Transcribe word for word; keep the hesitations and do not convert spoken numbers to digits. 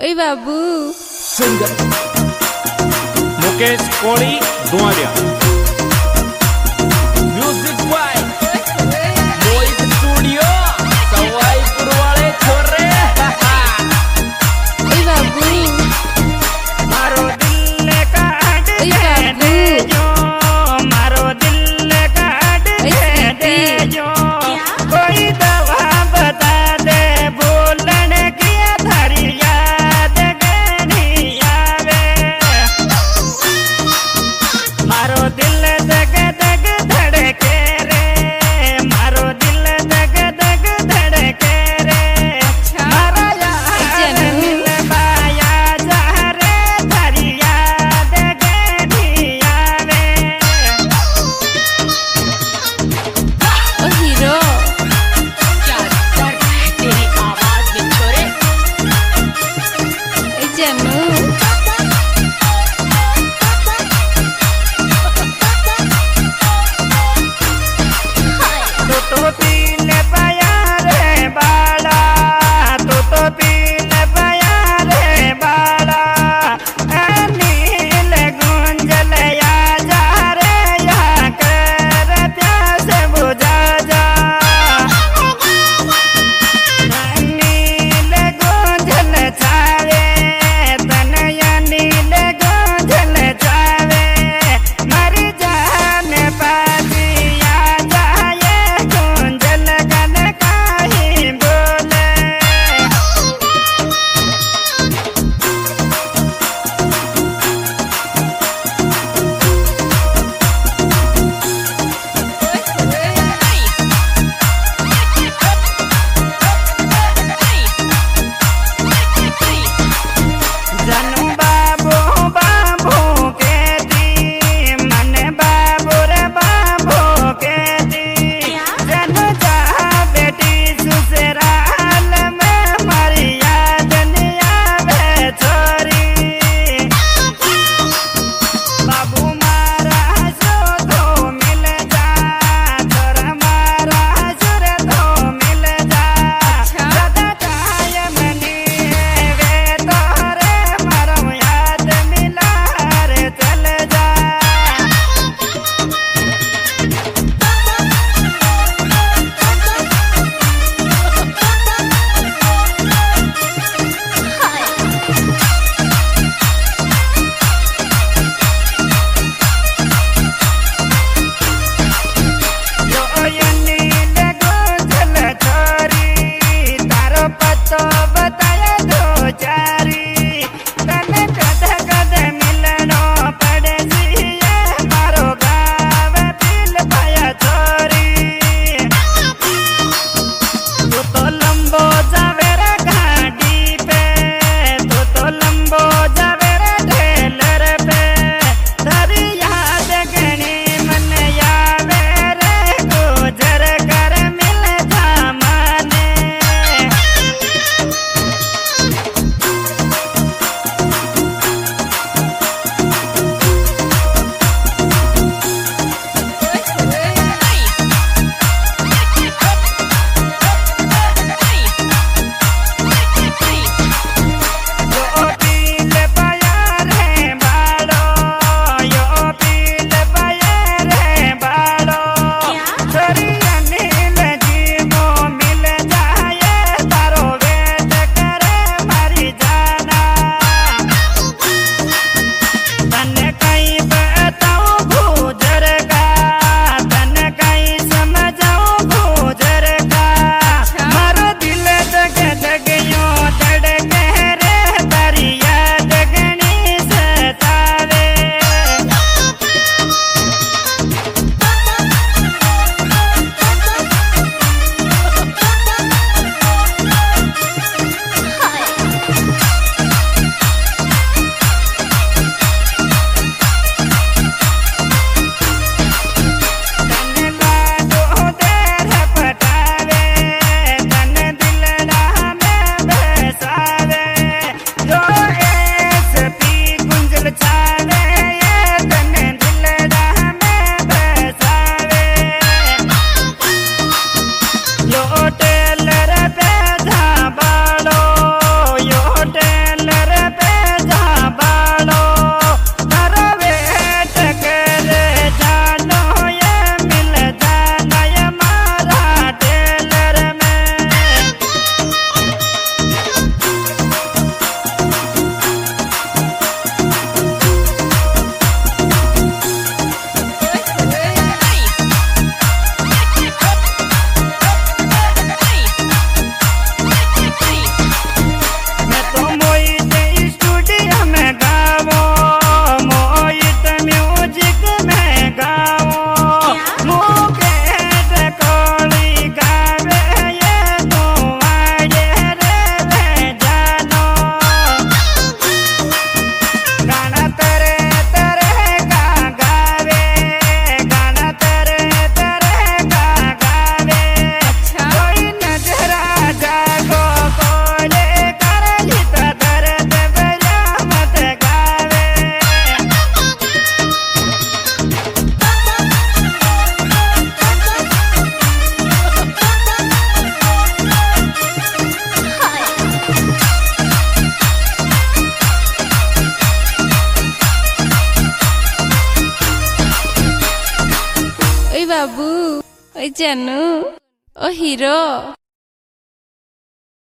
ओए बाबू सिंगर मुकेश कोली दुआरिया music by Mohit studio Sawaipur वाले छोरे ओए बाबू मारो दिल काट दे जो मारो दिल काट दे जो कोई दवा बता दे बोलन की थारी याद नहीं आवे मारो दिल दग दग धड़के रे मारो दिल दग दग धड़के रे मारा यार दिल बाया जा रे थारी याद नहीं आवे ओ हीरो तेरी आवाज में छोरे ए जानू तू तो पीने पाया रे बाला तू तो पीने पाया रे बाला नील गुंजल या जा रे या कर प्यास बुझा जा नील गुंजल छावे त ओए जानू ओ हीरो।